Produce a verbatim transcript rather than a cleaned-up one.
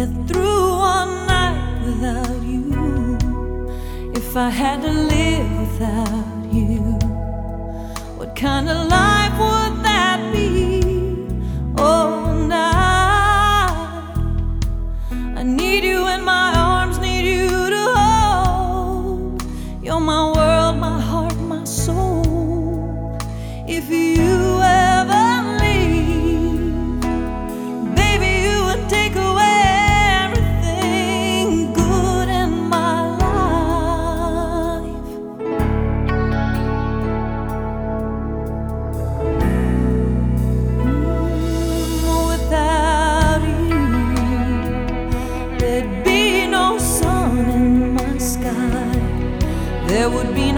get through one night without you. If I had to live without you, what kind of life would that be? Oh, night, I need you in my arms, need you to hold. You're my world, my heart, my soul. If you ever leave, baby, you would take away everything good in my life. Mm, without you, there'd be no sun in my sky. There would be